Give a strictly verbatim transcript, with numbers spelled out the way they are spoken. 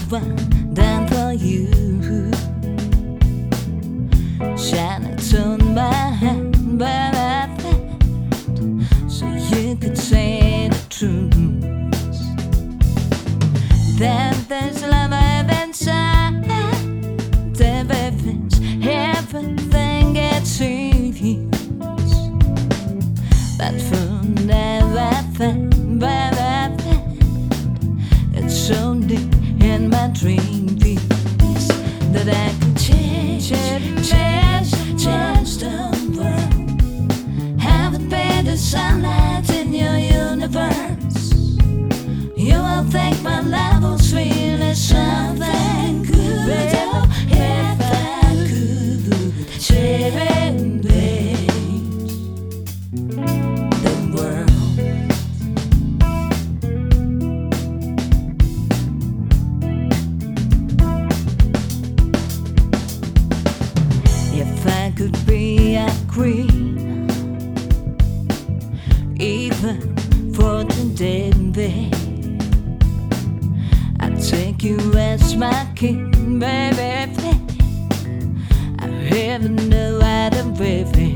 one done for you. Shine it on my hand by my friend, so you could say the truth. That there's love I've inside, the baby's everything gets used, but for never found by my friend, it's only in my dream piece that I can change, change, change the world. Have it be the sunlight in your universe. You will think my love was really something good. Oh, if I could change the world. If I could be a queen, even for today, babe, I'd take you as my king, baby. I have no other baby.